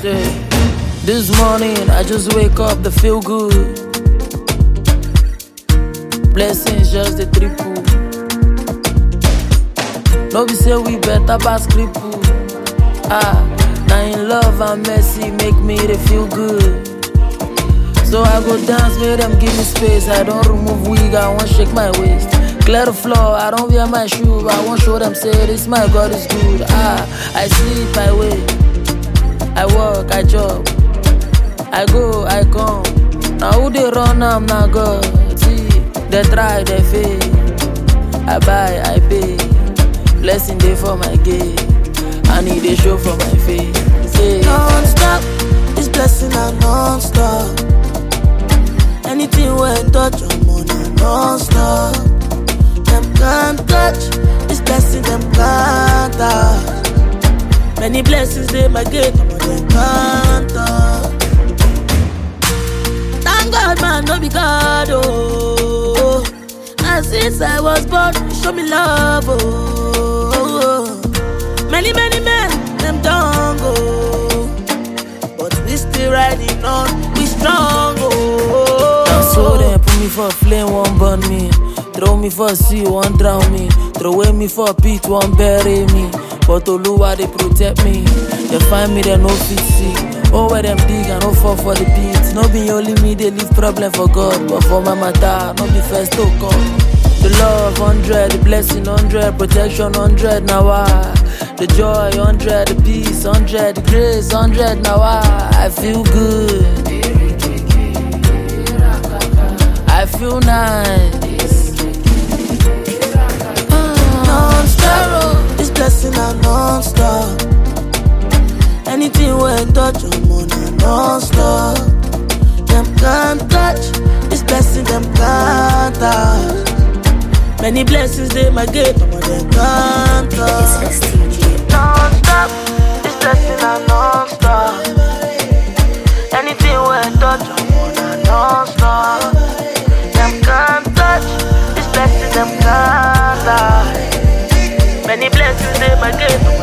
This morning I just wake up to feel good. Blessings just the triple. No be say we better pass cripple. Now in love and mercy make me to feel good. So I go dance, make them give me space. I don't remove wig, I won't shake my waist. Clear the floor, I don't wear my shoe. I won't show them say this my God is good. I sleep, I wake, I work, I job, I go, I come. Now who they run, I'm not God. See, they try, they fail. I buy, I pay. Blessing day for my gate. I need a show for my face. Say, non-stop, this blessing are non-stop. Anything when touch your money non-stop. Them can't touch, this blessing them can't touch. Many blessings they might get, but they can't touch. Thank God man, no be God, oh. And since I was born, you show me love, oh. Many men, them don't go. But we still riding on, we strong, oh. Now so then put me for a flame, won't burn me. Throw me for a sea, won't drown me. Throw away me for a pit, won't bury me. But Oluwa, they protect me. They find me, they no fit see. Oh, where them dig, I no fall for the pit. No be only me, they leave problem for God. But for my matter, no be first to come. The love 100, the blessing 100, protection 100, now the joy 100, the peace 100, the grace 100, now I feel good. I feel nice. Non-stop, this blessing are non-stop. Anything when touch your money non-stop. Them can't touch, this blessing them can't touch. Many blessings they might get, but they can't touch. Non-stop, this blessing are non-stop. Anything when touch your money non-stop. Them can't touch, this blessing them can't touch. Many blessings they might get.